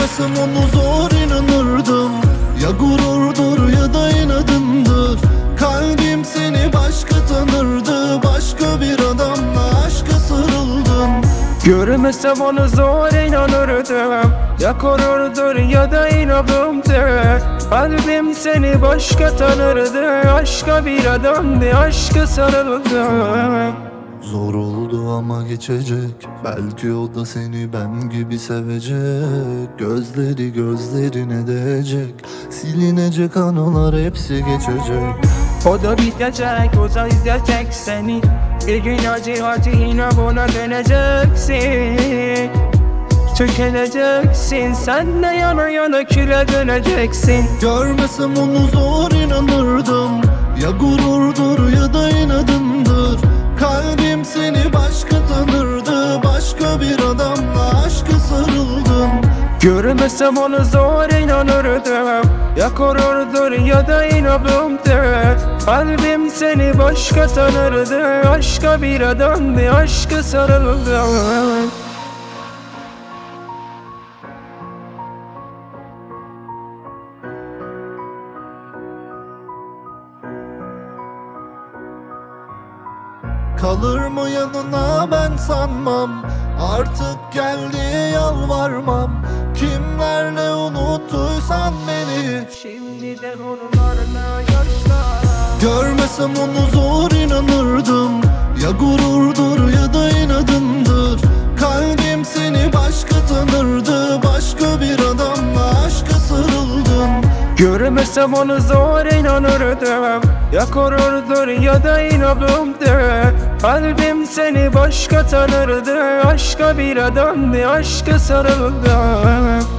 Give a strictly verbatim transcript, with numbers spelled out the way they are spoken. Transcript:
Görmesem onu zor inanırdım. Ya gururdur ya da inadındır. Kalbim seni başka tanırdı. Başka bir adamla aşka sarıldım. Görmesem onu zor inanırdım. Ya gururdur ya da inadımdır. Kalbim seni başka tanırdı. Başka bir adamdı, aşka sarıldım. Zor oldu ama geçecek. Belki o da seni ben gibi sevecek. Gözleri gözlerine değecek. Silinecek anılar hepsi geçecek. O da bitecek, o da izleyecek seni. Bir gün acı acı yine buna döneceksin. Tükeneceksin, sen de yana yana küle döneceksin. Görmesem onu zor inanırdım. Ya gururdur ya da inadındır. Kalbim seni başka tanırdı. Başka bir adamla aşka sarıldım. Görmesem onu zor inanırdım. Ya gururdur ya da inadımdır. Kalbim seni başka tanırdı. Başka bir adamdı, aşka sarıldım. Kalır mı yanına ben sanmam. Artık gel diye yalvarmam. Kimlerle unuttuysan beni. Şimdiden onlarla yaşla. Görmesem onu zor inanırdım. Ya gururdur ya da inadındır. Kalbim seni başka tanırdı. Başka bir adamla aşka sarıldım. Görmesem onu zor inanırdım. Ya gururdur ya da inadımdır. Kalbim seni başka tanırdı. Başka bir adamdı, aşka sarıldım.